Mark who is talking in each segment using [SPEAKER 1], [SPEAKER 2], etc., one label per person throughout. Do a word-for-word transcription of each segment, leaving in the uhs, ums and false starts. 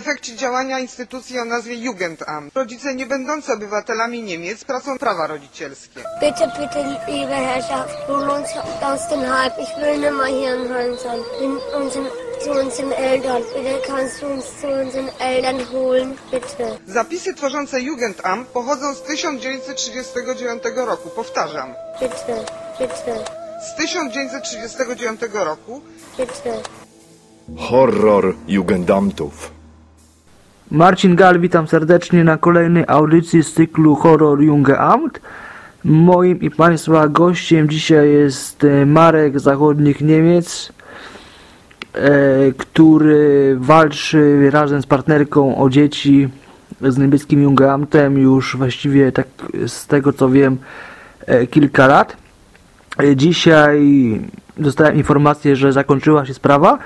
[SPEAKER 1] efekcie działania instytucji o nazwie Jugendamt. Rodzice nie będący obywatelami Niemiec tracą prawa rodzicielskie.
[SPEAKER 2] Bitte, bitte, liebe Herrschaft, hol uns aus dem Hype. Ich will nicht mehr hier in Holland sein. Bin unseren, zu unseren Eltern. Bitte kannst du uns zu unseren Eltern holen, bitte.
[SPEAKER 1] Zapisy tworzące Jugendamt pochodzą z tysiąc dziewięćset trzydziestego dziewiątego roku. Powtarzam.
[SPEAKER 2] Bitte, bitte.
[SPEAKER 1] Z tysiąc dziewięćset trzydziestego dziewiątego roku.
[SPEAKER 2] Bitte.
[SPEAKER 3] Horror Jugendamtów.
[SPEAKER 4] Marcin Gal, witam serdecznie na kolejnej audycji z cyklu Horror Jugendamt. Moim i Państwa gościem dzisiaj jest Marek z zachodnich Niemiec, e, który walczy razem z partnerką o dzieci z niemieckim Jugendamtem już właściwie, tak z tego co wiem, e, kilka lat. E, dzisiaj dostałem informację, że zakończyła się sprawa,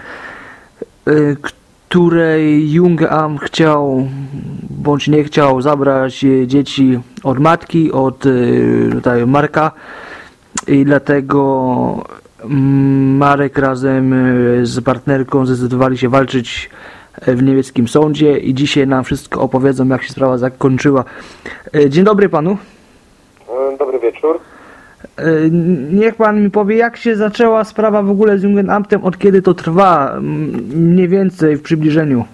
[SPEAKER 4] której Jugendamt chciał bądź nie chciał zabrać dzieci od matki, od tutaj Marka, i dlatego Marek razem z partnerką zdecydowali się walczyć w niemieckim sądzie i dzisiaj nam wszystko opowiedzą, jak się sprawa zakończyła. Dzień dobry panu.
[SPEAKER 5] Dobry wieczór.
[SPEAKER 4] Niech pan mi powie, jak się zaczęła sprawa w ogóle z Jugendamtem, od kiedy to trwa, mniej więcej w przybliżeniu?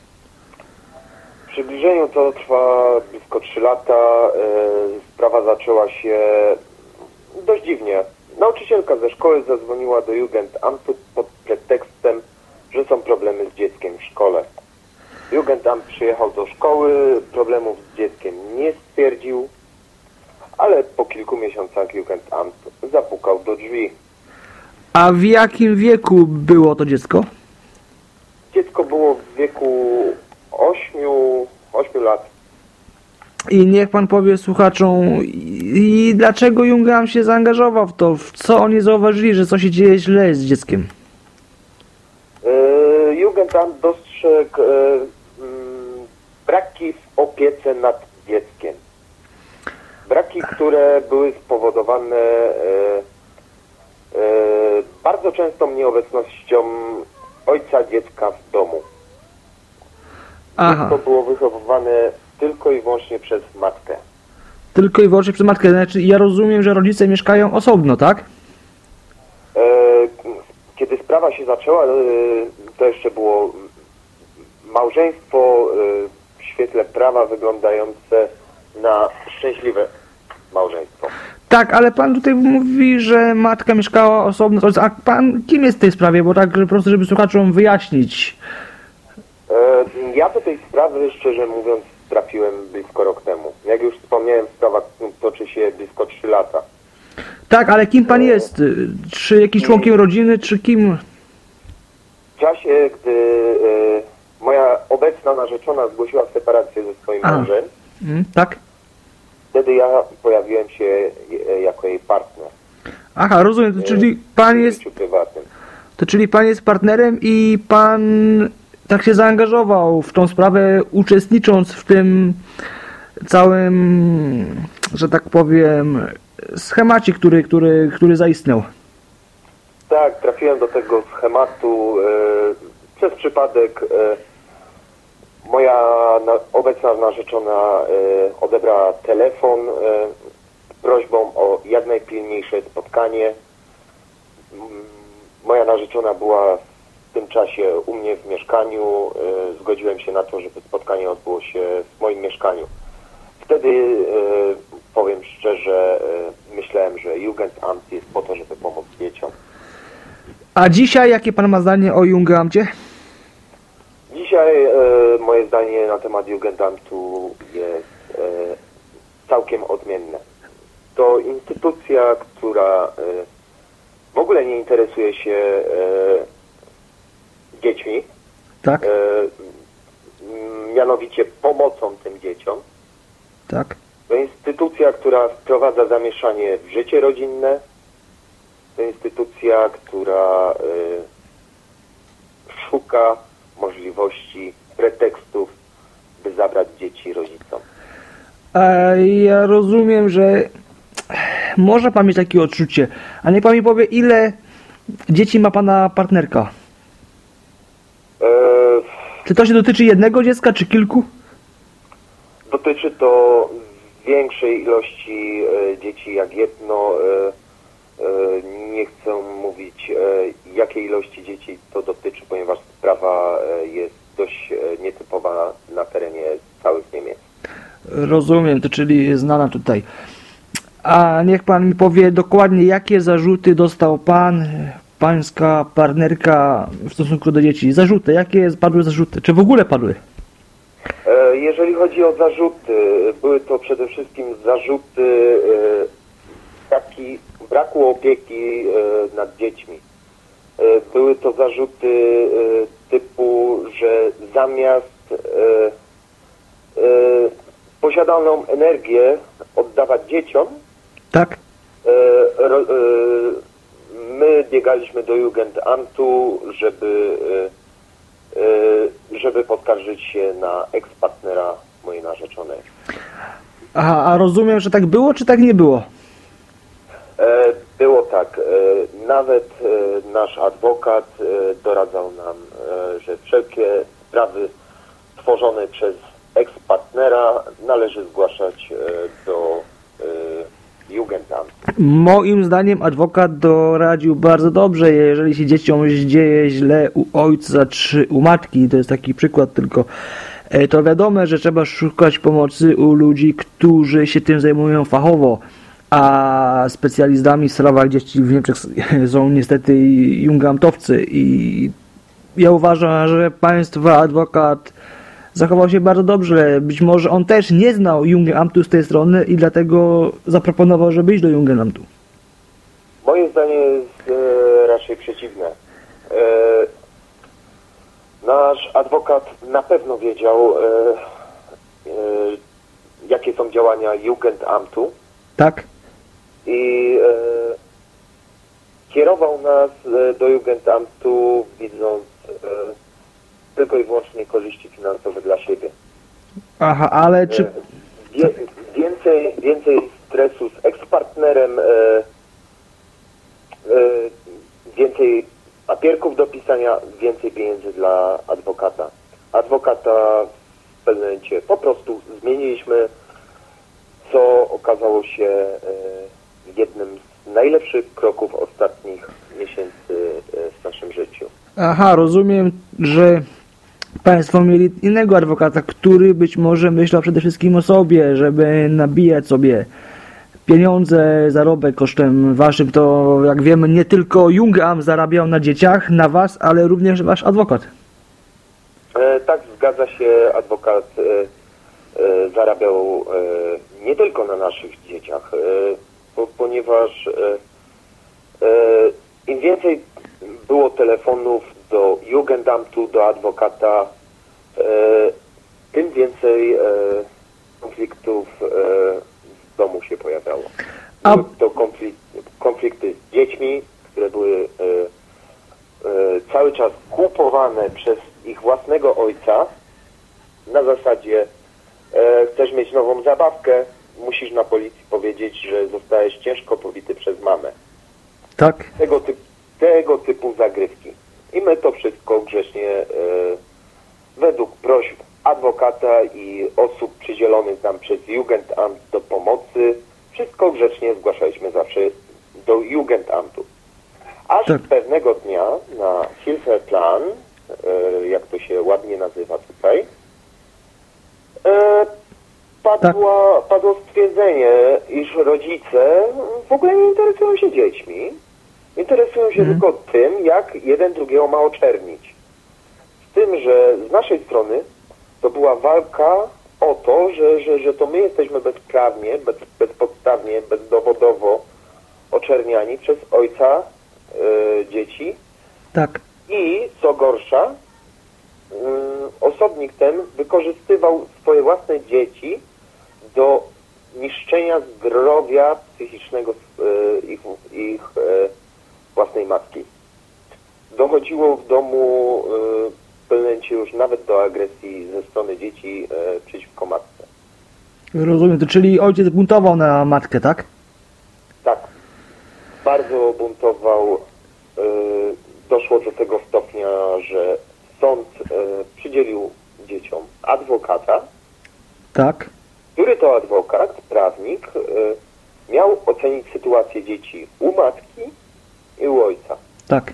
[SPEAKER 5] W przybliżeniu to trwa blisko trzy lata. Sprawa zaczęła się dość dziwnie. Nauczycielka ze szkoły zadzwoniła do Jugendamtu pod pretekstem, że są problemy z dzieckiem w szkole. Jugendamt przyjechał do szkoły, problemów z dzieckiem nie stwierdził, ale po kilku miesiącach Jugendamt zapukał do drzwi.
[SPEAKER 4] A w jakim wieku było to dziecko?
[SPEAKER 5] Dziecko było w wieku ośmiu lat.
[SPEAKER 4] I niech pan powie słuchaczom, i dlaczego Jugendamt się zaangażował w to? W co oni zauważyli, że coś się dzieje źle z dzieckiem?
[SPEAKER 5] Yy, Jugendamt dostrzegł yy, yy, braki w opiece nad dzieckiem. Braki, które były spowodowane e, e, bardzo częstą nieobecnością ojca dziecka w domu.
[SPEAKER 4] Aha.
[SPEAKER 5] To było wychowywane tylko i wyłącznie przez matkę.
[SPEAKER 4] Tylko i wyłącznie przez matkę. Znaczy, ja rozumiem, że rodzice mieszkają osobno, tak?
[SPEAKER 5] E, kiedy sprawa się zaczęła, e, to jeszcze było małżeństwo e, w świetle prawa wyglądające na szczęśliwe małżeństwo.
[SPEAKER 4] Tak, ale pan tutaj mówi, że matka mieszkała osobno. A pan kim jest w tej sprawie? Bo tak po prostu, żeby słuchaczom wyjaśnić.
[SPEAKER 5] E, ja do tej sprawy, szczerze mówiąc, trafiłem blisko rok temu. Jak już wspomniałem, sprawa toczy się blisko trzy lata.
[SPEAKER 4] Tak, ale kim pan jest? Czy jakiś członkiem rodziny, czy kim?
[SPEAKER 5] W czasie, gdy e, moja obecna narzeczona zgłosiła separację ze swoim
[SPEAKER 4] A.
[SPEAKER 5] mężem,
[SPEAKER 4] Mm, tak?
[SPEAKER 5] wtedy ja pojawiłem się e, jako jej partner.
[SPEAKER 4] Aha, rozumiem. To czyli pan jest.
[SPEAKER 5] W życiu prywatnym.
[SPEAKER 4] To czyli pan jest partnerem i pan tak się zaangażował w tą sprawę, uczestnicząc w tym całym, że tak powiem, schemacie, który, który, który zaistniał.
[SPEAKER 5] Tak, trafiłem do tego schematu e, przez przypadek. E, moja na, obecna narzeczona e, odebrała telefon e, z prośbą o jak najpilniejsze spotkanie. M, moja narzeczona była w tym czasie u mnie w mieszkaniu. E, zgodziłem się na to, żeby spotkanie odbyło się w moim mieszkaniu. Wtedy, e, powiem szczerze, e, myślałem, że Jugendamt jest po to, żeby pomóc dzieciom.
[SPEAKER 4] A dzisiaj jakie pan ma zdanie o Jugendamcie?
[SPEAKER 5] Dzisiaj e, moje zdanie na temat Jugendamtu jest e, całkiem odmienne. To instytucja, która e, w ogóle nie interesuje się e, dziećmi,
[SPEAKER 4] Tak,
[SPEAKER 5] e, mianowicie pomocą tym dzieciom.
[SPEAKER 4] tak.
[SPEAKER 5] To instytucja, która wprowadza zamieszanie w życie rodzinne. To instytucja, która y, szuka możliwości, pretekstów, by zabrać dzieci rodzicom.
[SPEAKER 4] A ja rozumiem, że może pan mieć takie odczucie. A niech pan mi powie, ile dzieci ma pana partnerka?
[SPEAKER 5] E,
[SPEAKER 4] Czy to się dotyczy jednego dziecka, czy kilku?
[SPEAKER 5] Dotyczy to większej ilości e, dzieci jak jedno. E, e, nie chcę mówić, e, jakiej ilości dzieci to dotyczy, ponieważ sprawa e, jest dość e, nietypowa na terenie całych Niemiec.
[SPEAKER 4] Rozumiem, to czyli jest znana tutaj. A niech pan mi powie dokładnie, jakie zarzuty dostał pan, pańska partnerka w stosunku do dzieci. Zarzuty, jakie padły zarzuty? Czy w ogóle padły?
[SPEAKER 5] E, Jeżeli chodzi o zarzuty, były to przede wszystkim zarzuty e, taki braku opieki e, nad dziećmi. E, Były to zarzuty e, typu, że zamiast e, e, posiadaną energię oddawać dzieciom,
[SPEAKER 4] Tak?
[SPEAKER 5] e, ro, e, my biegaliśmy do Jugendamtu, żeby e, e, żeby poskarżyć się na eks-partnera mojej narzeczonej.
[SPEAKER 4] Aha, a rozumiem, że tak było, czy tak nie było?
[SPEAKER 5] E, Było tak. e, Nawet e, nasz adwokat e, doradzał nam, e, że wszelkie sprawy tworzone przez eks-partnera należy zgłaszać e, do e, Jugendamtu.
[SPEAKER 4] Moim zdaniem adwokat doradził bardzo dobrze, jeżeli się dzieciom dzieje źle u ojca czy u matki, to jest taki przykład tylko, e, to wiadomo, że trzeba szukać pomocy u ludzi, którzy się tym zajmują fachowo, a specjalistami w sprawach dzieci w Niemczech są niestety jungamtowcy i ja uważam, że państwa adwokat zachował się bardzo dobrze. Być może on też nie znał Jugendamtu z tej strony i dlatego zaproponował, żeby iść do Jugendamtu.
[SPEAKER 5] Moje zdanie jest e, raczej przeciwne. E, nasz adwokat na pewno wiedział, e, e, jakie są działania Jugendamtu
[SPEAKER 4] Tak?
[SPEAKER 5] i e, kierował nas e, do Jugendamtu, widząc e, tylko i wyłącznie korzyści finansowe dla siebie.
[SPEAKER 4] Aha, ale czy...
[SPEAKER 5] E, wie, więcej, więcej stresu z ekspartnerem, e, e, więcej papierków do pisania, więcej pieniędzy dla adwokata. Adwokata w pewnym momencie po prostu zmieniliśmy, co okazało się e, jednym z najlepszych kroków ostatnich miesięcy e, w naszym życiu.
[SPEAKER 4] Aha, rozumiem, że państwo mieli innego adwokata, który być może myślał przede wszystkim o sobie, żeby nabijać sobie pieniądze, zarobek kosztem waszym. To, jak wiemy, nie tylko Jungamt zarabiał na dzieciach, na was, ale również wasz adwokat.
[SPEAKER 5] E, tak, zgadza się, adwokat e, e, zarabiał e, nie tylko na naszych dzieciach, e, po, ponieważ e, e, im więcej było telefonów do Jugendamtu, do adwokata, e, tym więcej e, konfliktów e, w domu się pojawiało.
[SPEAKER 4] A-
[SPEAKER 5] Były to konflikt, konflikty z dziećmi, które były e, e, cały czas kupowane przez ich własnego ojca na zasadzie e, chcesz mieć nową zabawkę, musisz na policji powiedzieć, że zostałeś ciężko pobity przez mamę.
[SPEAKER 4] Tak?
[SPEAKER 5] Tego, typ, tego typu zagrywki. I my to wszystko grzecznie e, według prośb adwokata i osób przydzielonych nam przez Jugendamt do pomocy, wszystko grzecznie zgłaszaliśmy zawsze do Jugendamtu. Aż
[SPEAKER 4] Tak.
[SPEAKER 5] pewnego dnia na Hilfeplan, e, jak to się ładnie nazywa tutaj, e, padła, padło stwierdzenie, iż rodzice w ogóle nie interesują się dziećmi, interesują się
[SPEAKER 4] Mhm.
[SPEAKER 5] tylko tym, jak jeden drugiego ma oczernić. Z tym, że z naszej strony to była walka o to, że, że, że to my jesteśmy bezprawnie, bez, bezpodstawnie, bezdowodowo oczerniani przez ojca e, dzieci
[SPEAKER 4] Tak.
[SPEAKER 5] i co gorsza, y, osobnik ten wykorzystywał swoje własne dzieci do niszczenia zdrowia psychicznego y, ich, ich y, własnej matki. Dochodziło w domu y, w pewnym momencie już nawet do agresji ze strony dzieci y, przeciwko matce.
[SPEAKER 4] Rozumiem, to czyli ojciec buntował na matkę, tak?
[SPEAKER 5] Tak, bardzo buntował. y, Doszło do tego stopnia, że sąd e, przydzielił dzieciom adwokata,
[SPEAKER 4] Tak.
[SPEAKER 5] który to adwokat, prawnik, e, miał ocenić sytuację dzieci u matki i u ojca.
[SPEAKER 4] Tak.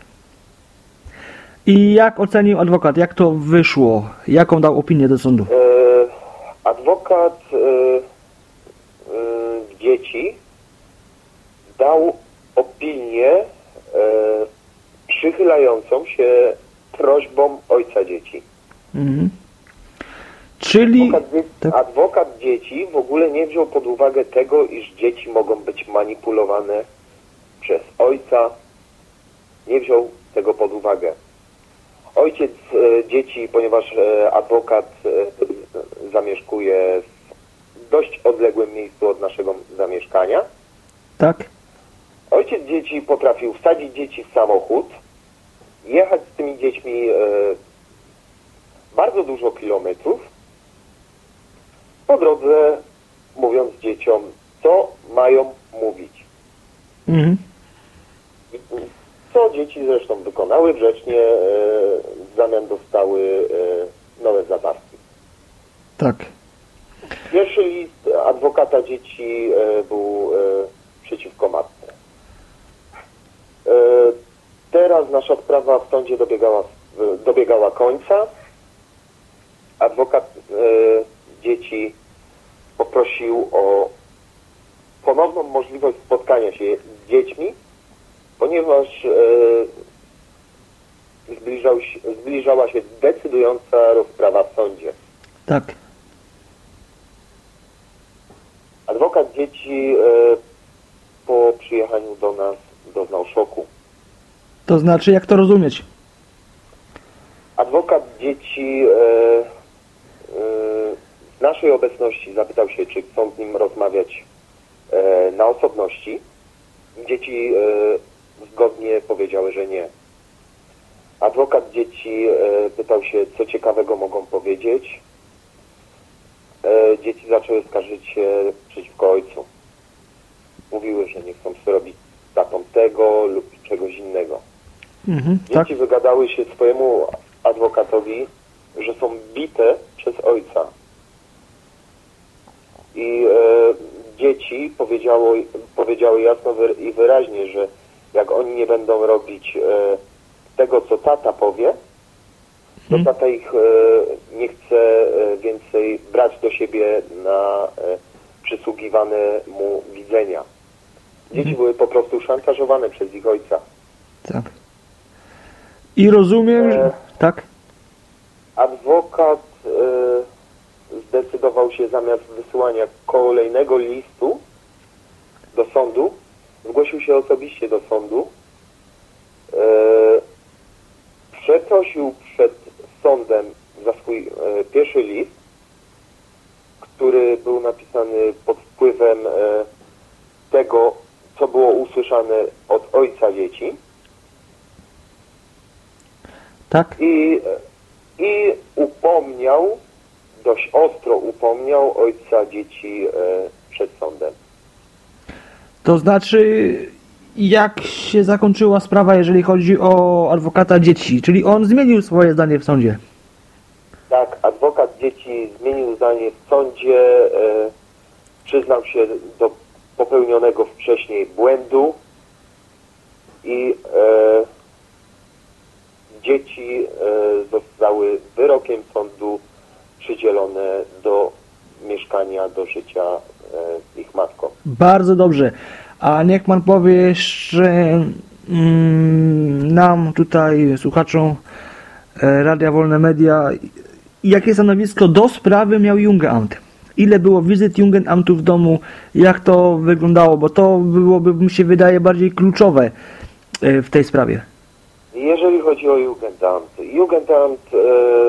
[SPEAKER 4] I jak ocenił adwokat? Jak to wyszło? Jaką dał opinię do sądu?
[SPEAKER 5] E, adwokat e, e, dzieci dał opinię e, przychylającą się prośbom ojca dzieci.
[SPEAKER 4] Mhm. Czyli...
[SPEAKER 5] Adwokat, dzie-
[SPEAKER 4] tak.
[SPEAKER 5] adwokat dzieci w ogóle nie wziął pod uwagę tego, iż dzieci mogą być manipulowane przez ojca. Nie wziął tego pod uwagę. Ojciec e, dzieci, ponieważ e, adwokat e, zamieszkuje w dość odległym miejscu od naszego zamieszkania,
[SPEAKER 4] Tak.
[SPEAKER 5] ojciec dzieci potrafił wsadzić dzieci w samochód, jechać z tymi dziećmi e, bardzo dużo kilometrów, po drodze mówiąc dzieciom, co mają mówić.
[SPEAKER 4] Mhm.
[SPEAKER 5] Co dzieci zresztą wykonały grzecznie, e, w zamian dostały e, nowe zabawki.
[SPEAKER 4] Tak.
[SPEAKER 5] Pierwszy list adwokata dzieci e, był e, przeciwko matce. E, teraz nasza sprawa w sądzie dobiegała, w- dobiegała końca. Adwokat e, dzieci poprosił o ponowną możliwość spotkania się z dziećmi, ponieważ e, zbliżał się, zbliżała się decydująca rozprawa w sądzie.
[SPEAKER 4] Tak.
[SPEAKER 5] Adwokat dzieci e, po przyjechaniu do nas doznał szoku.
[SPEAKER 4] To znaczy, jak to rozumieć?
[SPEAKER 5] Adwokat dzieci e, e, w naszej obecności zapytał się, czy chcą z nim rozmawiać e, na osobności. Dzieci e, zgodnie powiedziały, że nie. Adwokat dzieci e, pytał się, co ciekawego mogą powiedzieć. E, dzieci zaczęły skarżyć się przeciwko ojcu. Mówiły, że nie chcą sobie robić tatą tego lub czegoś innego.
[SPEAKER 4] Mhm. Tak.
[SPEAKER 5] Dzieci wygadały się swojemu adwokatowi, że są bite przez ojca. I e, dzieci powiedziało, powiedziały jasno wy- i wyraźnie, że jak oni nie będą robić e, tego, co tata powie, to
[SPEAKER 4] Mhm.
[SPEAKER 5] tata ich e, nie chce e, więcej brać do siebie na e, przysługiwane mu widzenia. Dzieci były po prostu szantażowane przez ich ojca.
[SPEAKER 4] Tak. I rozumiem, że...
[SPEAKER 5] E,
[SPEAKER 4] Tak.
[SPEAKER 5] Adwokat e, zdecydował się zamiast wysyłania kolejnego listu do sądu, zgłosił się osobiście do sądu, e, przeprosił przed sądem za swój e, pierwszy list, który był napisany pod wpływem e, tego, co było usłyszane od ojca dzieci.
[SPEAKER 4] Tak.
[SPEAKER 5] I, I upomniał, dość ostro upomniał ojca dzieci e, przed sądem.
[SPEAKER 4] To znaczy, jak się zakończyła sprawa, jeżeli chodzi o adwokata dzieci? Czyli on zmienił swoje zdanie w sądzie.
[SPEAKER 5] Tak, adwokat dzieci zmienił zdanie w sądzie, e, przyznał się do popełnionego wcześniej błędu i e, dzieci e, zostały wyrokiem sądu przydzielone do mieszkania, do życia e, z ich matką.
[SPEAKER 4] Bardzo dobrze. A niech pan powie jeszcze mm, nam tutaj, słuchaczom e, Radia Wolne Media, jakie stanowisko do sprawy miał Jugendamt? Ile było wizyt Jugendamtu w domu? Jak to wyglądało? Bo to byłoby, mi się wydaje, bardziej kluczowe e, w tej sprawie.
[SPEAKER 5] Jeżeli chodzi o Jugendamt, Jugendamt e,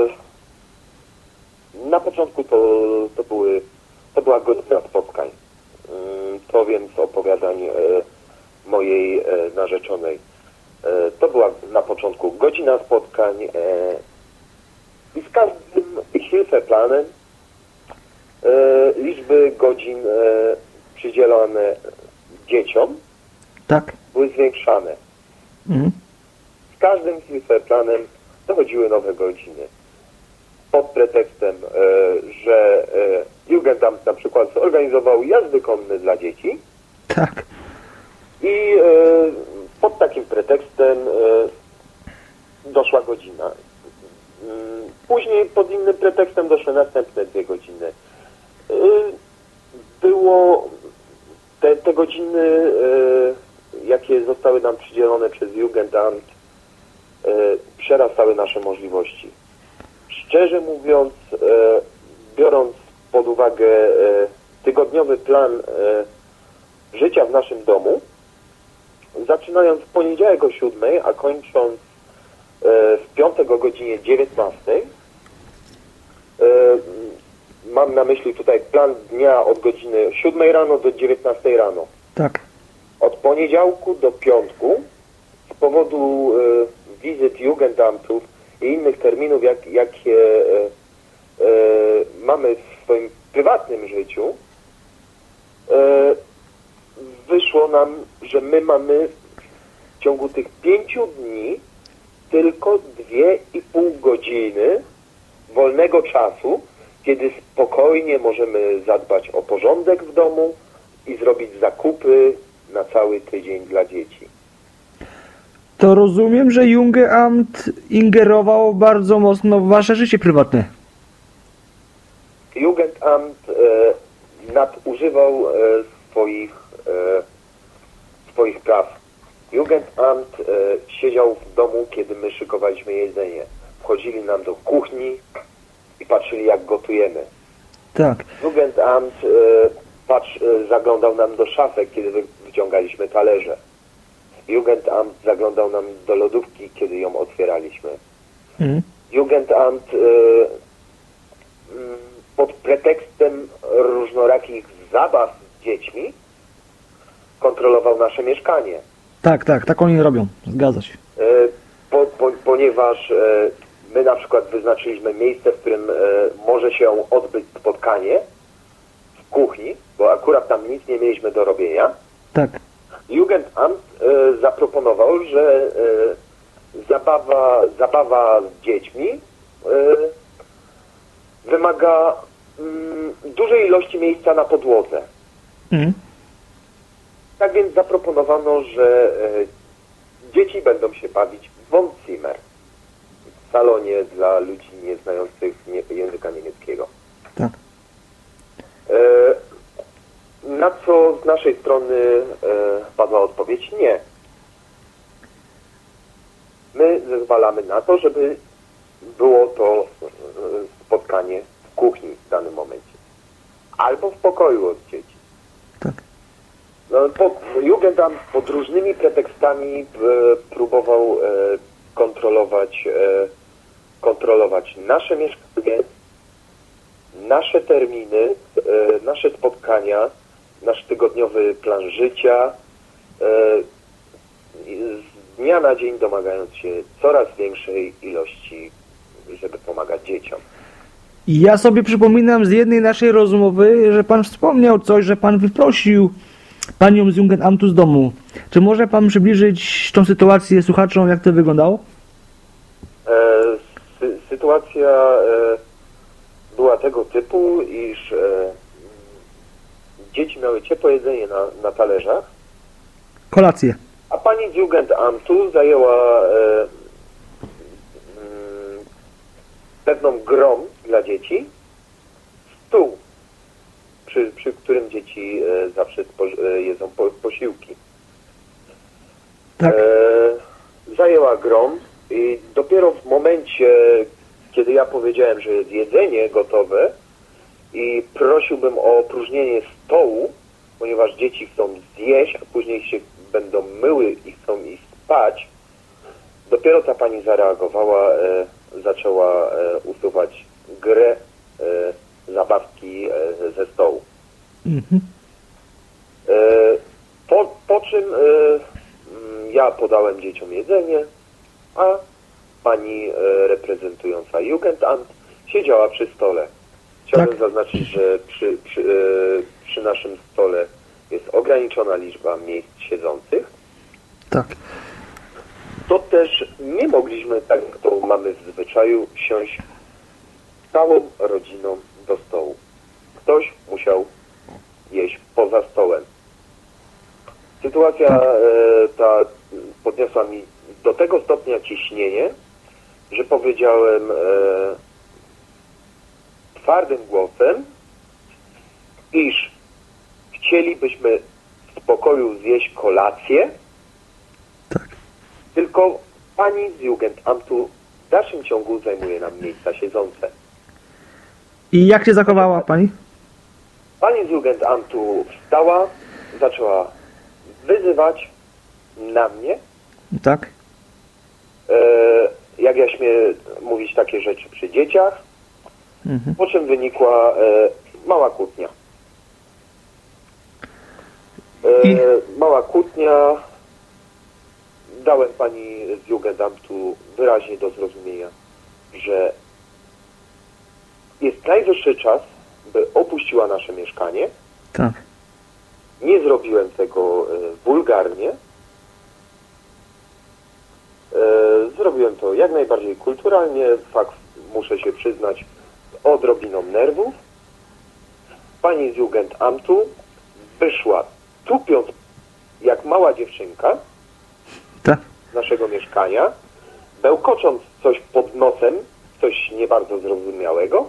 [SPEAKER 5] na początku to, to, były, to była godzina spotkań. Mm, To więc opowiadań e, mojej e, narzeczonej. E, to była na początku godzina spotkań e, i z każdym Hilfeplanem e, liczby godzin e, przydzielone dzieciom
[SPEAKER 4] Tak?
[SPEAKER 5] były zwiększane.
[SPEAKER 4] Mhm.
[SPEAKER 5] Z każdym Hilfeplanem dochodziły nowe godziny. Pod pretekstem, e, że e, Jugendamt na przykład zorganizował jazdy konne dla dzieci
[SPEAKER 4] Tak.
[SPEAKER 5] i e, pod takim pretekstem e, doszła godzina. Mm, Później pod innym pretekstem doszły następne dwie godziny. E, Było te, te godziny, e, jakie zostały nam przydzielone przez Jugendamt, e, przerastały nasze możliwości. Szczerze mówiąc, e, biorąc pod uwagę e, tygodniowy plan e, życia w naszym domu, zaczynając w poniedziałek o siódmej, a kończąc e, w piątek o godzinie dziewiętnastej, e, mam na myśli tutaj plan dnia od godziny siódmej rano do dziewiętnastej rano.
[SPEAKER 4] Tak.
[SPEAKER 5] Od poniedziałku do piątku z powodu e, wizyt Jugendamtów i innych terminów, jak, jakie e, e, mamy w swoim prywatnym życiu, e, wyszło nam, że my mamy w ciągu tych pięciu dni tylko dwie i pół godziny wolnego czasu, kiedy spokojnie możemy zadbać o porządek w domu i zrobić zakupy na cały tydzień dla dzieci.
[SPEAKER 4] To rozumiem, że Jugendamt ingerował bardzo mocno w wasze życie prywatne.
[SPEAKER 5] Jugendamt e, nadużywał e, swoich, e, swoich praw. Jugendamt e, siedział w domu, kiedy my szykowaliśmy jedzenie. Wchodzili nam do kuchni i patrzyli, jak gotujemy.
[SPEAKER 4] Tak.
[SPEAKER 5] Jugendamt e, patrz, e, zaglądał nam do szafek, kiedy wy, wyciągaliśmy talerze. Jugendamt zaglądał nam do lodówki, kiedy ją otwieraliśmy.
[SPEAKER 4] Mhm.
[SPEAKER 5] Jugendamt e, m, pod pretekstem różnorakich zabaw z dziećmi kontrolował nasze mieszkanie.
[SPEAKER 4] Tak, tak, tak oni robią. Zgadza się.
[SPEAKER 5] E, po, po, ponieważ e, my na przykład wyznaczyliśmy miejsce, w którym e, może się odbyć spotkanie w kuchni, bo akurat tam nic nie mieliśmy do robienia.
[SPEAKER 4] Tak.
[SPEAKER 5] Jugendamt e, zaproponował, że e, zabawa, zabawa z dziećmi e, wymaga mm, dużej ilości miejsca na podłodze.
[SPEAKER 4] Mhm.
[SPEAKER 5] Tak więc zaproponowano, że e, dzieci będą się bawić w Wohnzimmer, w salonie dla ludzi nieznających nie, języka niemieckiego.
[SPEAKER 4] Tak.
[SPEAKER 5] E, na co z naszej strony e, padła odpowiedź nie. My zezwalamy na to, żeby było to e, spotkanie w kuchni w danym momencie. Albo w pokoju od dzieci.
[SPEAKER 4] Tak.
[SPEAKER 5] No, po, Jugendamt pod różnymi pretekstami e, próbował e, kontrolować, e, kontrolować nasze mieszkanie, nasze terminy, e, nasze spotkania, nasz tygodniowy plan życia, e, z dnia na dzień domagając się coraz większej ilości, żeby pomagać dzieciom.
[SPEAKER 4] I ja sobie przypominam z jednej naszej rozmowy, że pan wspomniał coś, że pan wyprosił panią z Jugendamtu z domu. Czy może pan przybliżyć tą sytuację słuchaczom, jak to wyglądało?
[SPEAKER 5] E, sy, sytuacja e, była tego typu, iż e, dzieci miały ciepłe jedzenie na, na talerzach,
[SPEAKER 4] Kolację.
[SPEAKER 5] a pani z Jugendamtu zajęła e, mm, pewną grą dla dzieci, stół, przy, przy którym dzieci e, zawsze spo, e, jedzą po, posiłki.
[SPEAKER 4] Tak.
[SPEAKER 5] E, zajęła grom i dopiero w momencie, kiedy ja powiedziałem, że jest jedzenie gotowe i prosiłbym o opróżnienie stołu, ponieważ dzieci chcą zjeść, a później się będą myły i chcą iść spać, dopiero ta pani zareagowała, e, zaczęła e, usuwać grę, e, zabawki e, ze stołu.
[SPEAKER 4] Mhm.
[SPEAKER 5] E, po, po czym e, ja podałem dzieciom jedzenie, a pani e, reprezentująca Jugendamt siedziała przy stole. Chciałbym
[SPEAKER 4] Tak.
[SPEAKER 5] zaznaczyć, że przy, przy, e, przy naszym stole jest ograniczona liczba miejsc siedzących.
[SPEAKER 4] Tak.
[SPEAKER 5] To też nie mogliśmy, tak jak to mamy w zwyczaju, siąść całą rodziną do stołu. Ktoś musiał jeść poza stołem. Sytuacja e, ta podniosła mi do tego stopnia ciśnienie, że powiedziałem e, twardym głosem, iż chcielibyśmy w spokoju zjeść kolację,
[SPEAKER 4] Tak.
[SPEAKER 5] tylko pani z Jugendamtu w dalszym ciągu zajmuje nam miejsca siedzące.
[SPEAKER 4] I jak się zachowała pani?
[SPEAKER 5] Pani z Jugendamtu wstała, zaczęła wyzywać na mnie,
[SPEAKER 4] Tak.
[SPEAKER 5] e, jak ja śmiem mówić takie rzeczy przy dzieciach,
[SPEAKER 4] Mhm.
[SPEAKER 5] po czym wynikła e, mała kłótnia. E,
[SPEAKER 4] I-
[SPEAKER 5] Mała kłótnia. Dałem pani z Jugendamtu wyraźnie do zrozumienia, że jest najwyższy czas, by opuściła nasze mieszkanie.
[SPEAKER 4] Tak.
[SPEAKER 5] Nie zrobiłem tego e, wulgarnie. E, zrobiłem to jak najbardziej kulturalnie. Fakt, muszę się przyznać, z odrobiną nerwów. Pani z Jugendamtu wyszła tupiąc jak mała dziewczynka
[SPEAKER 4] Tak.
[SPEAKER 5] z naszego mieszkania, bełkocząc coś pod nosem, coś nie bardzo zrozumiałego,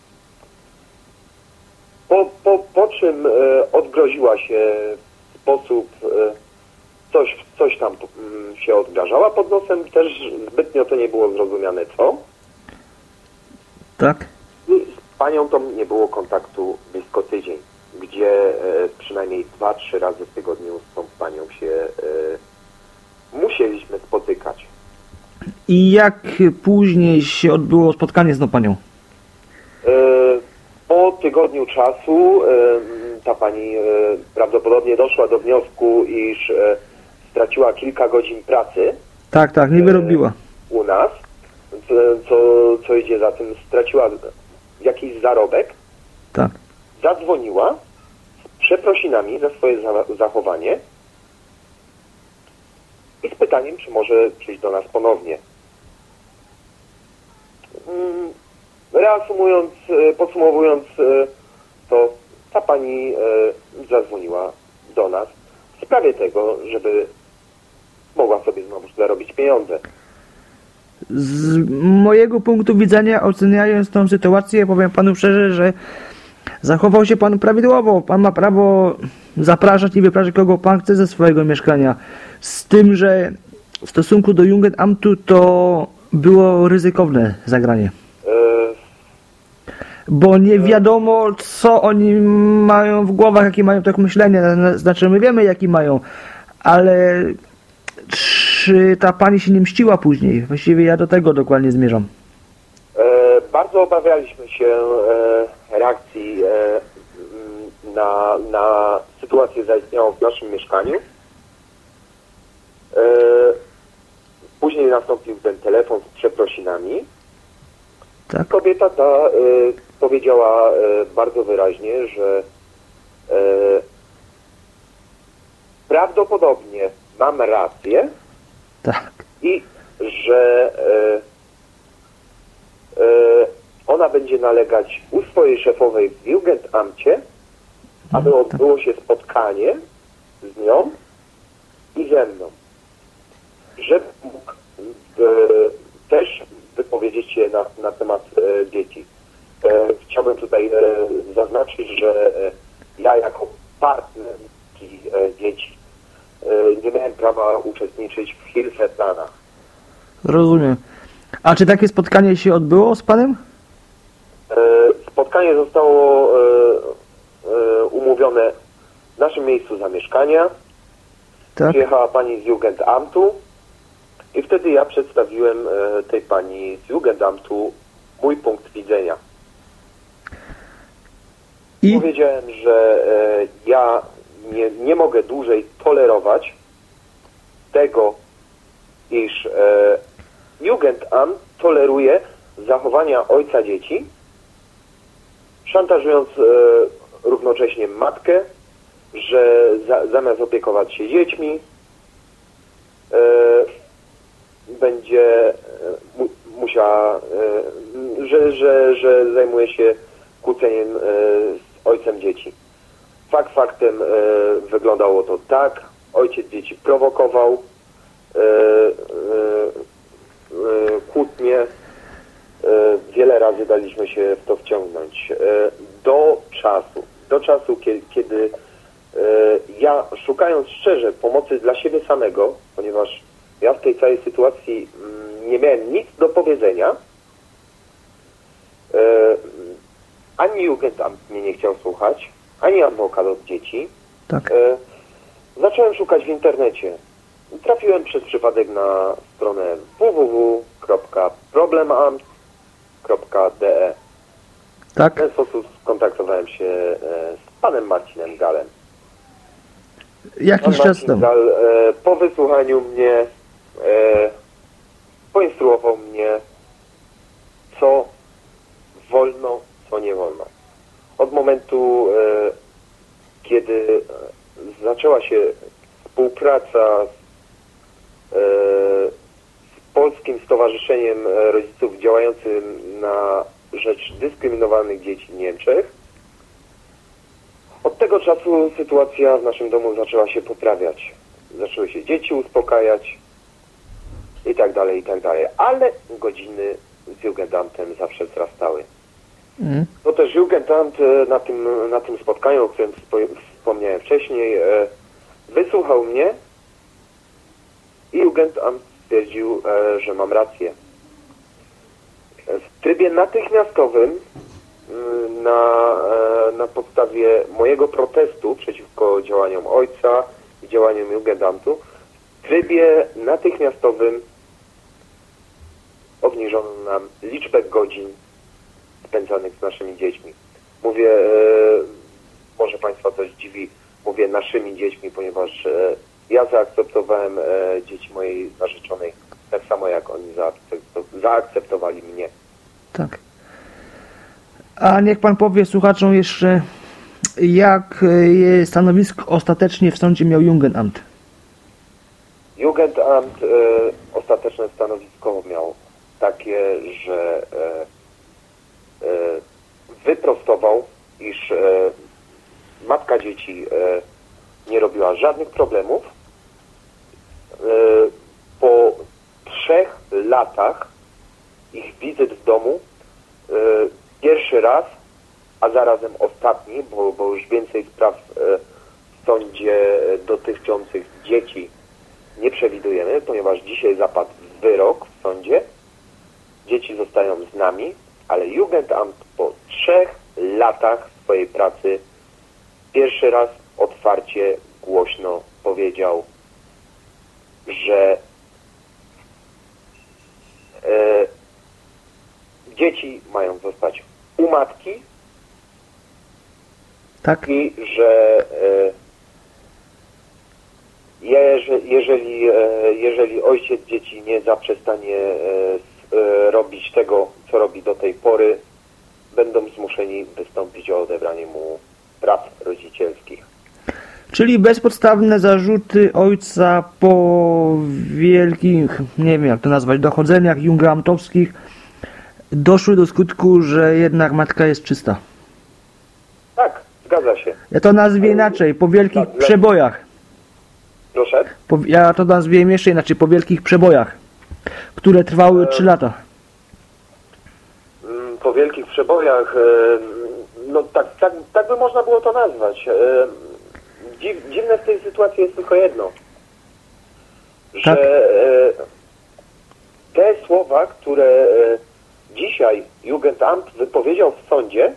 [SPEAKER 5] po, po, po czym e, odgroziła się w sposób, e, coś, coś tam mm, się odgrażała pod nosem, też zbytnio to nie było zrozumiane co.
[SPEAKER 4] Tak.
[SPEAKER 5] I z panią tą nie było kontaktu blisko tydzień, gdzie e, przynajmniej dwa, trzy razy w tygodniu z tą panią się e, musieliśmy spotykać.
[SPEAKER 4] I jak później się odbyło spotkanie z tą panią?
[SPEAKER 5] E, Po tygodniu czasu e, ta pani e, prawdopodobnie doszła do wniosku, iż e, straciła kilka godzin pracy
[SPEAKER 4] Tak, tak, nie wyrobiła.
[SPEAKER 5] u nas, co, co, co idzie za tym, straciła jakiś zarobek,
[SPEAKER 4] Tak.
[SPEAKER 5] zadzwoniła z przeprosinami za swoje za zachowanie i z pytaniem, czy może przyjść do nas ponownie. Mm, Reasumując, e, podsumowując e, to, ta pani e, zadzwoniła do nas w sprawie tego, żeby mogła sobie znowu zarobić pieniądze.
[SPEAKER 4] Z mojego punktu widzenia, oceniając tą sytuację, powiem panu szczerze, że zachował się pan prawidłowo. Pan ma prawo zapraszać i wypraszać kogo pan chce ze swojego mieszkania. Z tym, że w stosunku do Jugendamtu to było ryzykowne zagranie.
[SPEAKER 5] E,
[SPEAKER 4] Bo nie wiadomo, co oni mają w głowach, jakie mają tak myślenie. Znaczy, my wiemy, jaki mają, ale czy ta pani się nie mściła później? Właściwie ja do tego dokładnie zmierzam.
[SPEAKER 5] e, bardzo obawialiśmy się e, reakcji e, m, na, na sytuację zaistniałą w naszym mieszkaniu. E, później nastąpił ten telefon z przeprosinami.
[SPEAKER 4] Tak?
[SPEAKER 5] Kobieta ta y, powiedziała y, bardzo wyraźnie, że y, prawdopodobnie mam rację
[SPEAKER 4] Tak.
[SPEAKER 5] i że y, y, ona będzie nalegać u swojej szefowej w Jugendamcie, aby odbyło się spotkanie z nią i ze mną. Żeby mógł y, też wypowiedzieć się na, na temat e, dzieci. E, chciałbym tutaj e, zaznaczyć, że e, ja jako partner e, dzieci e, nie miałem prawa uczestniczyć w Hilfeplanach.
[SPEAKER 4] Rozumiem. A czy takie spotkanie się odbyło z panem?
[SPEAKER 5] E, spotkanie zostało e, e, umówione w naszym miejscu zamieszkania.
[SPEAKER 4] Tak.
[SPEAKER 5] Przyjechała pani z Jugendamtu i wtedy ja przedstawiłem e, tej pani z Jugendamtu mój punkt widzenia.
[SPEAKER 4] I
[SPEAKER 5] Powiedziałem, że e, ja nie, nie mogę dłużej tolerować tego, iż e, Jugendamt toleruje zachowania ojca dzieci, szantażując e, równocześnie matkę, że za, zamiast opiekować się dziećmi, e, będzie e, mu, musiała, e, że, że, że zajmuje się kłóceniem e, z ojcem dzieci. Fakt faktem e, wyglądało to tak, ojciec dzieci prowokował e, e, e, kłótnie, e, wiele razy daliśmy się w to wciągnąć. E, do czasu, do czasu, kiedy, kiedy e, ja, szukając szczerze pomocy dla siebie samego, ponieważ ja w tej całej sytuacji mm, nie miałem nic do powiedzenia, e, ani Jugendamt mnie nie chciał słuchać, ani adwokat od dzieci.
[SPEAKER 4] Tak.
[SPEAKER 5] E, zacząłem szukać w internecie. Trafiłem przez przypadek na stronę w w w kropka problemamt kropka d e. W
[SPEAKER 4] Tak.
[SPEAKER 5] ten sposób skontaktowałem się e, z panem Marcinem Galem.
[SPEAKER 4] Jakiś
[SPEAKER 5] Pan
[SPEAKER 4] czas
[SPEAKER 5] Marcin
[SPEAKER 4] temu.
[SPEAKER 5] Gal e, po wysłuchaniu mnie e, poinstruował mnie, co wolno, co nie wolno. Od momentu, e, kiedy zaczęła się współpraca z, e, z Polskim Stowarzyszeniem Rodziców działającym na rzecz dyskryminowanych dzieci w Niemczech, od tego czasu sytuacja w naszym domu zaczęła się poprawiać. Zaczęły się dzieci uspokajać i tak dalej, i tak dalej. Ale godziny z Jugendamtem zawsze wzrastały.
[SPEAKER 4] Mm.
[SPEAKER 5] No też Jugendamt e, na tym, na tym spotkaniu, o którym wspo- wspomniałem wcześniej, e, wysłuchał mnie i Jugendamt stwierdził, e, że mam rację. W trybie natychmiastowym m, na, e, na podstawie mojego protestu przeciwko działaniom ojca i działaniom Jugendamtu, w trybie natychmiastowym obniżono nam liczbę godzin spędzanych z naszymi dziećmi. Mówię, e, może Państwa coś dziwi, mówię naszymi dziećmi, ponieważ e, ja zaakceptowałem e, dzieci mojej narzeczonej tak samo jak oni zaakcepto- zaakceptowali mnie.
[SPEAKER 4] Tak. A niech pan powie słuchaczom jeszcze, jak je stanowisko ostatecznie w sądzie miał Jugendamt.
[SPEAKER 5] Jugendamt e, ostateczne stanowisko miał takie, że e, e, wyprostował, iż e, matka dzieci e, nie robiła żadnych problemów. E, po trzech latach ich wizyt w domu, e, pierwszy raz, a zarazem ostatni, bo, bo już więcej spraw e, w sądzie dotyczących dzieci nie przewidujemy, ponieważ dzisiaj zapadł wyrok w sądzie. Dzieci zostają z nami, ale Jugendamt po trzech latach swojej pracy pierwszy raz otwarcie, głośno powiedział, że e, dzieci mają zostać u matki
[SPEAKER 4] Tak?
[SPEAKER 5] i że e, jeżeli, jeżeli, e, jeżeli ojciec dzieci nie zaprzestanie e, s- e, robić tego, co robi do tej pory, będą zmuszeni wystąpić o odebranie mu praw rodzicielskich.
[SPEAKER 4] Czyli bezpodstawne zarzuty ojca po wielkich, nie wiem jak to nazwać, dochodzeniach jugendamtowskich doszły do skutku, że jednak matka jest czysta.
[SPEAKER 5] Tak, zgadza się.
[SPEAKER 4] Ja to nazwie inaczej, po wielkich
[SPEAKER 5] Tak,
[SPEAKER 4] przebojach.
[SPEAKER 5] Proszę.
[SPEAKER 4] Po, ja to nazwie jeszcze inaczej, po wielkich przebojach, które trwały trzy lata.
[SPEAKER 5] Mm, Po wielkich przebojach, e, no tak, tak, tak by można było to nazwać. E, Dziw, dziwne w tej sytuacji jest tylko jedno, że
[SPEAKER 4] Tak.
[SPEAKER 5] e, te słowa, które e, dzisiaj Jugendamt wypowiedział w sądzie,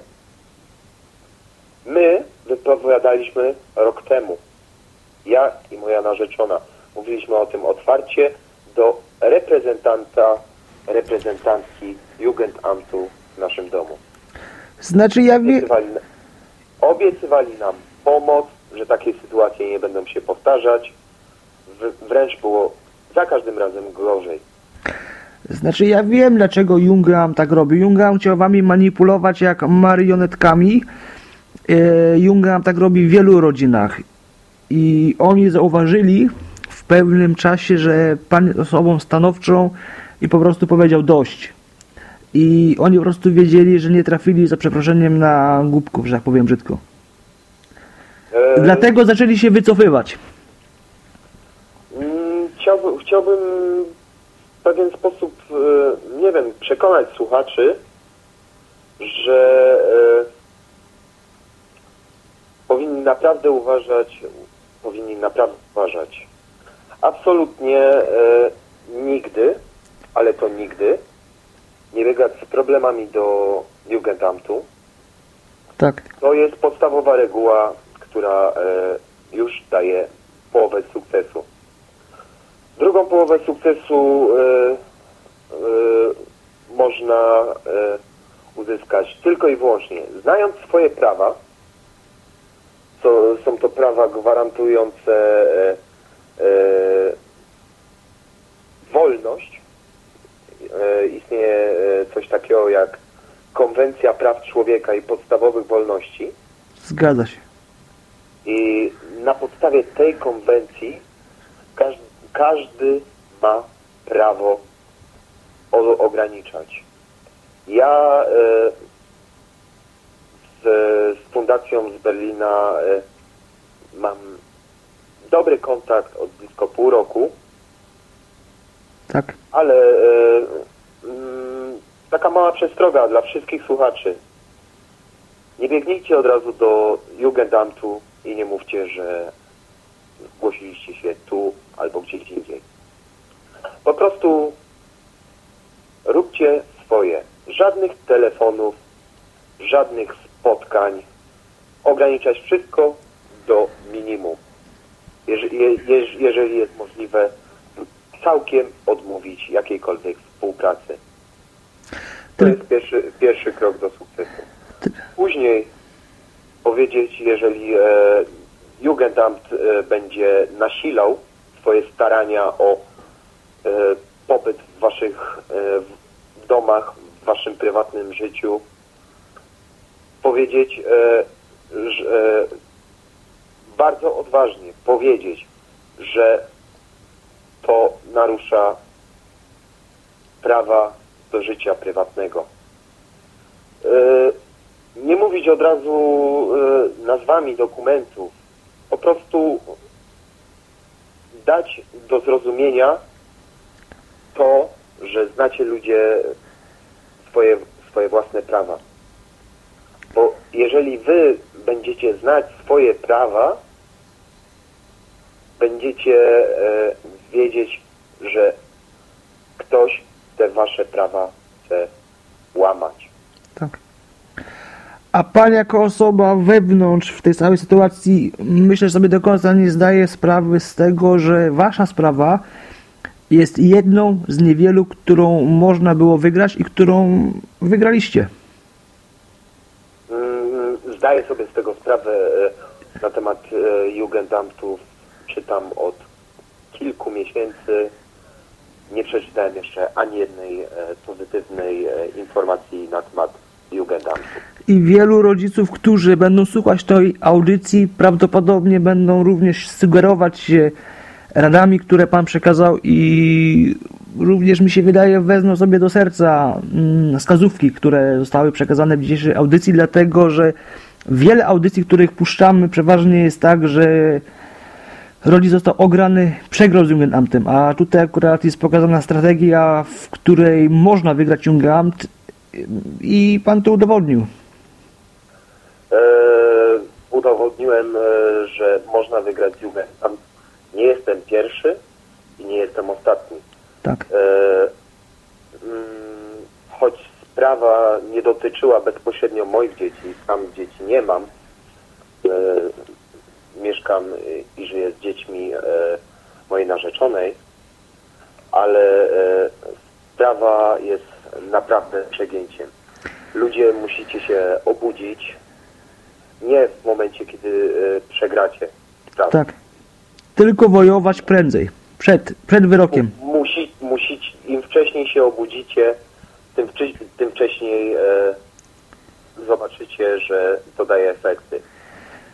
[SPEAKER 5] my wypowiadaliśmy rok temu. Ja i moja narzeczona. Mówiliśmy o tym otwarcie do reprezentanta, reprezentantki Jugendamtu w naszym domu.
[SPEAKER 4] Znaczy ja wie...
[SPEAKER 5] Obiecywali, obiecywali nam pomoc, że takie sytuacje nie będą się powtarzać. W, wręcz było za każdym razem gorzej.
[SPEAKER 4] Znaczy ja wiem dlaczego Jugendamt tak robi. Jugendamt chciał wami manipulować jak marionetkami. E, Jugendamt tak robi w wielu rodzinach. I oni zauważyli w pewnym czasie, że pan jest osobą stanowczą i po prostu powiedział dość. I oni po prostu wiedzieli, że nie trafili za przeproszeniem na głupków, że tak powiem brzydko.
[SPEAKER 5] E,
[SPEAKER 4] Dlatego zaczęli się wycofywać.
[SPEAKER 5] mm, Chciałbym, chciałbym w pewien sposób, e, nie wiem, przekonać słuchaczy, że e, powinni naprawdę uważać, powinni naprawdę uważać. Absolutnie e, nigdy, ale to nigdy, nie biegać z problemami do Jugendamtu.
[SPEAKER 4] Tak.
[SPEAKER 5] To jest podstawowa reguła, która e, już daje połowę sukcesu. Drugą połowę sukcesu e, e, można e, uzyskać tylko i wyłącznie znając swoje prawa. To, są to prawa gwarantujące e, e, wolność. E, istnieje e, coś takiego jak Konwencja Praw Człowieka i Podstawowych Wolności.
[SPEAKER 4] Zgadza się.
[SPEAKER 5] I na podstawie tej konwencji każdy, każdy ma prawo o, ograniczać. Ja e, z, z fundacją z Berlina e, mam dobry kontakt od blisko pół roku,
[SPEAKER 4] Tak.
[SPEAKER 5] ale e, mm, taka mała przestroga dla wszystkich słuchaczy. Nie biegnijcie od razu do Jugendamtu i nie mówcie, że zgłosiliście się tu albo gdzieś indziej. Po prostu róbcie swoje. Żadnych telefonów, żadnych spotkań. Ograniczać wszystko do minimum. Jeżeli, je, jeżeli jest możliwe, całkiem odmówić jakiejkolwiek współpracy. To jest pierwszy, pierwszy krok do sukcesu. Później powiedzieć, jeżeli e, Jugendamt e, będzie nasilał swoje starania o e, pobyt w waszych e, w domach, w waszym prywatnym życiu, powiedzieć, e, że, e, bardzo odważnie powiedzieć, że to narusza prawa do życia prywatnego. E, Nie mówić od razu e, nazwami dokumentów, po prostu dać do zrozumienia to, że znacie ludzie swoje, swoje własne prawa. Bo jeżeli wy będziecie znać swoje prawa, będziecie e, wiedzieć, że ktoś te wasze prawa chce łamać.
[SPEAKER 4] Tak. A pan jako osoba wewnątrz w tej całej sytuacji, myślę, że sobie do końca nie zdaje sprawy z tego, że wasza sprawa jest jedną z niewielu, którą można było wygrać i którą wygraliście.
[SPEAKER 5] Zdaję sobie z tego sprawę. Na temat Jugendamtów czytam od kilku miesięcy. Nie przeczytałem jeszcze ani jednej pozytywnej informacji na temat Jugendamtu.
[SPEAKER 4] I wielu rodziców, którzy będą słuchać tej audycji, prawdopodobnie będą również sugerować się radami, które pan przekazał i również mi się wydaje wezmą sobie do serca wskazówki, które zostały przekazane w dzisiejszej audycji, dlatego że wiele audycji, których puszczamy, przeważnie jest tak, że rodzic został ograny, przegrał z Jugendamtem, a tutaj akurat jest pokazana strategia, w której można wygrać Jugendamt i pan to udowodnił.
[SPEAKER 5] E, udowodniłem, e, że można wygrać Jugendamt. Nie jestem pierwszy i nie jestem ostatni.
[SPEAKER 4] Tak.
[SPEAKER 5] E, mm, choć sprawa nie dotyczyła bezpośrednio moich dzieci, sam dzieci nie mam, e, mieszkam i żyję z dziećmi e, mojej narzeczonej, ale e, sprawa jest naprawdę przegięciem. Ludzie musicie się obudzić, nie w momencie, kiedy e, przegracie. Sprawę.
[SPEAKER 4] Tak. Tylko wojować prędzej. Przed, przed wyrokiem.
[SPEAKER 5] Musi, musicie, im wcześniej się obudzicie, tym, tym wcześniej e, zobaczycie, że to daje efekty.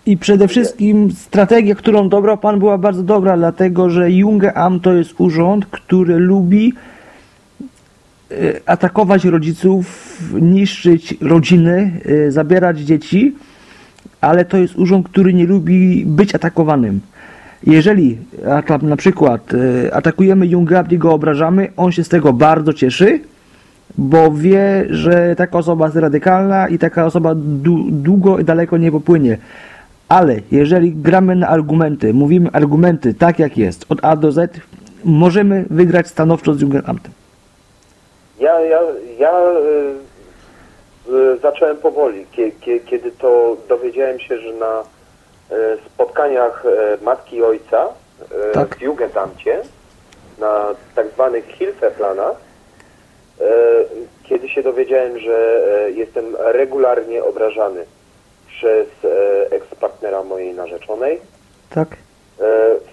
[SPEAKER 4] I przede wszystkim strategia, którą dobrał Pan, była bardzo dobra, dlatego że Jugendamt to jest urząd, który lubi e, atakować rodziców, niszczyć rodziny, e, zabierać dzieci, ale to jest urząd, który nie lubi być atakowanym. Jeżeli a, na przykład e, atakujemy Jugendamt i go obrażamy, on się z tego bardzo cieszy, bo wie, że taka osoba jest radykalna i taka osoba długo i daleko nie popłynie. Ale jeżeli gramy na argumenty, mówimy argumenty tak jak jest, od A do Z, możemy wygrać stanowczo z Jugendamtem.
[SPEAKER 5] Ja, ja, ja y, y, zacząłem powoli, kie, kie, kiedy to dowiedziałem się, że na y, spotkaniach y, matki i ojca y,
[SPEAKER 4] Tak.
[SPEAKER 5] w Jugendamcie, na tak zwanych Hilfeplanach, y, kiedy się dowiedziałem, że y, jestem regularnie obrażany przez e, eks-partnera mojej narzeczonej.
[SPEAKER 4] Tak?
[SPEAKER 5] E,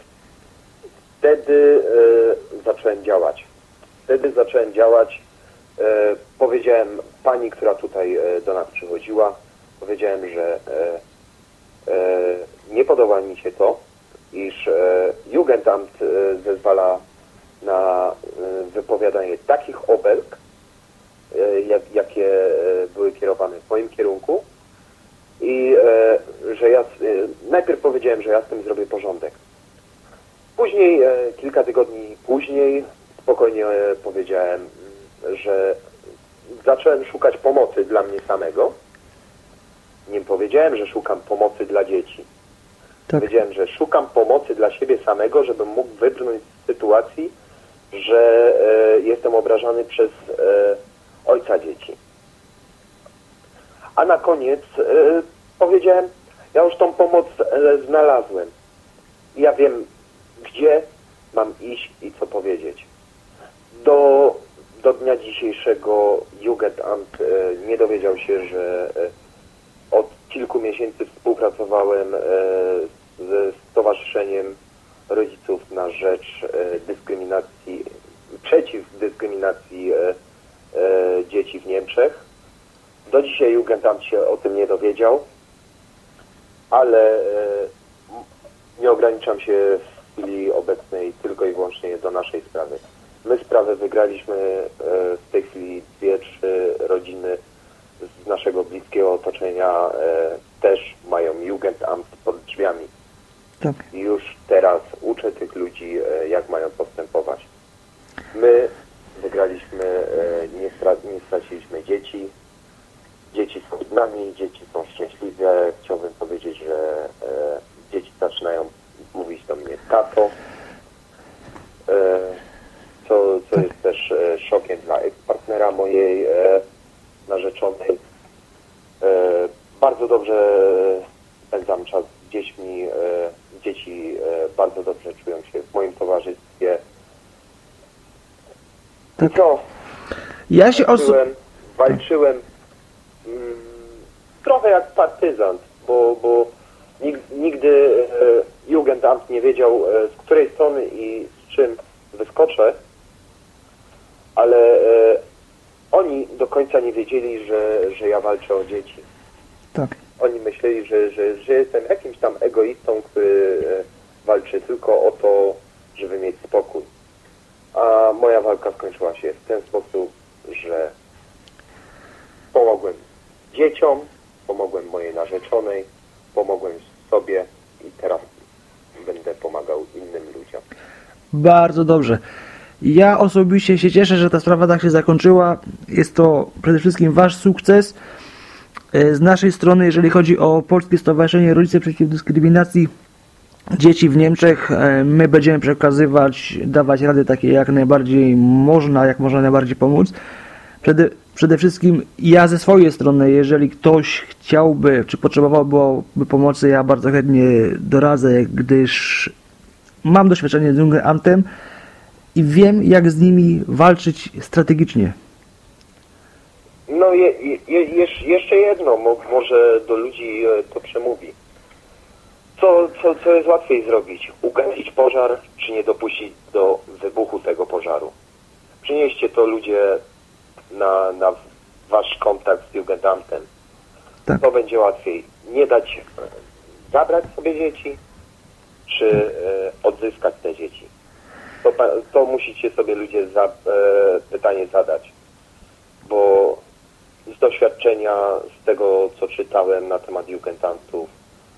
[SPEAKER 5] wtedy e, zacząłem działać. Wtedy zacząłem działać. E, powiedziałem pani, która tutaj e, do nas przychodziła, powiedziałem, że e, e, nie podoba mi się to, iż e, Jugendamt e, zezwala na e, wypowiadanie takich obelg, e, jak, jakie e, były kierowane w moim kierunku. I e, że ja, e, najpierw powiedziałem, że ja z tym zrobię porządek. Później, e, kilka tygodni później, spokojnie e, powiedziałem, że zacząłem szukać pomocy dla mnie samego. Nie powiedziałem, że szukam pomocy dla dzieci.
[SPEAKER 4] Tak.
[SPEAKER 5] Powiedziałem, że szukam pomocy dla siebie samego, żebym mógł wybrnąć z sytuacji, że e, jestem obrażany przez e, ojca dzieci. A na koniec e, powiedziałem, ja już tą pomoc e, znalazłem. Ja wiem, gdzie mam iść i co powiedzieć. Do, do dnia dzisiejszego Jugendamt e, nie dowiedział się, że e, od kilku miesięcy współpracowałem e, ze Stowarzyszeniem Rodziców na rzecz e, dyskryminacji, przeciw dyskryminacji e, e, dzieci w Niemczech. Do dzisiaj Jugendamt się o tym nie dowiedział, ale e, nie ograniczam się w chwili obecnej tylko i wyłącznie do naszej sprawy. My sprawę wygraliśmy, e, w tej chwili dwie, trzy rodziny z naszego bliskiego otoczenia e, też mają Jugendamt pod drzwiami.
[SPEAKER 4] Tak.
[SPEAKER 5] I już teraz uczę tych ludzi, e, jak mają postępować. My wygraliśmy, e, nie, stra- nie straciliśmy dzieci. Dzieci są z nami, dzieci są szczęśliwe. Chciałbym powiedzieć, że e, dzieci zaczynają mówić do mnie tato, e, co, co jest też e, szokiem dla eks-partnera mojej e, narzeczonej. E, bardzo dobrze spędzam czas z dziećmi. E, dzieci e, bardzo dobrze czują się w moim towarzystwie.
[SPEAKER 4] Tak.
[SPEAKER 5] I co?
[SPEAKER 4] Ja się oso-
[SPEAKER 5] Walczyłem, walczyłem mm, trochę jak partyzant, bo, bo nig- nigdy e, Jugendamt nie wiedział, e, z której strony i z czym wyskoczę, ale e, oni do końca nie wiedzieli, że, że ja walczę o dzieci.
[SPEAKER 4] Tak.
[SPEAKER 5] Oni myśleli, że, że, że jestem jakimś tam egoistą, który e, walczy tylko o to, żeby mieć spokój. A moja walka skończyła się w ten sposób, że pomogłem dzieciom, pomogłem mojej narzeczonej, pomogłem sobie i teraz będę pomagał innym ludziom.
[SPEAKER 4] Bardzo dobrze. Ja osobiście się cieszę, że ta sprawa tak się zakończyła. Jest to przede wszystkim Wasz sukces. Z naszej strony, jeżeli chodzi o Polskie Stowarzyszenie Rodzice Przeciw Dyskryminacji Dzieci w Niemczech, my będziemy przekazywać, dawać rady takie jak najbardziej można, jak można najbardziej pomóc. Przede, przede wszystkim ja ze swojej strony, jeżeli ktoś chciałby, czy potrzebowałby pomocy, ja bardzo chętnie doradzę, gdyż mam doświadczenie z Jugendamtem i wiem, jak z nimi walczyć strategicznie.
[SPEAKER 5] No je, je, jeż, jeszcze jedno, mo, może do ludzi e, to przemówi. Co, co, co jest łatwiej zrobić? Ugasić pożar, czy nie dopuścić do wybuchu tego pożaru? Przynieście to ludzie na, na wasz kontakt z Jugendamtem.
[SPEAKER 4] Tak.
[SPEAKER 5] To będzie łatwiej. Nie dać zabrać sobie dzieci, czy e, odzyskać te dzieci? To, pa- to musicie sobie ludzie za, e, pytanie zadać, bo z doświadczenia, z tego co czytałem na temat Jugendamtów,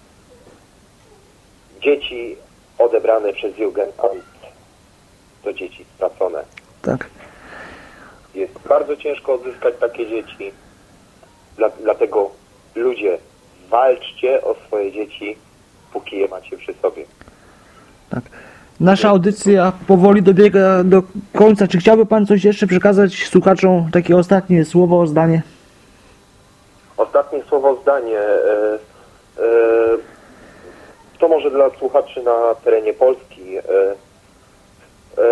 [SPEAKER 5] dzieci odebrane przez Jugendamt to dzieci stracone.
[SPEAKER 4] Tak.
[SPEAKER 5] Jest bardzo ciężko odzyskać takie dzieci, Dla, dlatego ludzie, walczcie o swoje dzieci, póki je macie przy sobie.
[SPEAKER 4] Tak. Nasza audycja powoli dobiega do końca. Czy chciałby Pan coś jeszcze przekazać słuchaczom? Takie ostatnie słowo, zdanie?
[SPEAKER 5] Ostatnie słowo, zdanie. E, e, to może dla słuchaczy na terenie Polski. E, e,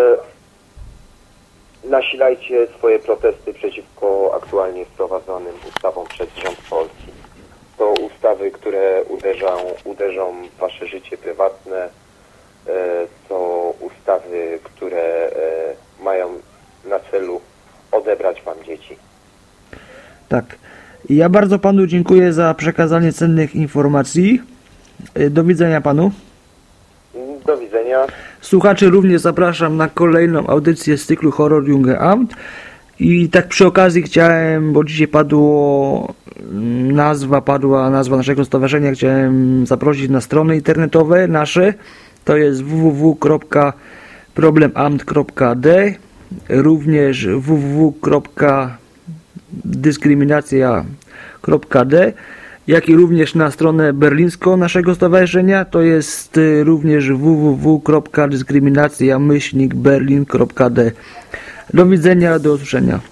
[SPEAKER 5] nasilajcie swoje protesty przeciwko aktualnie wprowadzonym ustawom przez rząd Polski. To ustawy, które uderzą, uderzą w wasze życie prywatne. E, to ustawy, które e, mają na celu odebrać wam dzieci.
[SPEAKER 4] Tak. Ja bardzo Panu dziękuję za przekazanie cennych informacji. Do widzenia Panu.
[SPEAKER 5] Do widzenia.
[SPEAKER 4] Słuchaczy również zapraszam na kolejną audycję z cyklu Horror Junge Amt. I tak przy okazji chciałem, bo dzisiaj padło nazwa, padła nazwa naszego stowarzyszenia, chciałem zaprosić na strony internetowe nasze. To jest w w w kropka problemamt kropka d, również w w w kropka dyskryminacja kropka d, jak i również na stronę berlińską naszego stowarzyszenia, to jest również w w w kropka dyskryminacja myślnik berlin kropka d. Do widzenia, do usłyszenia.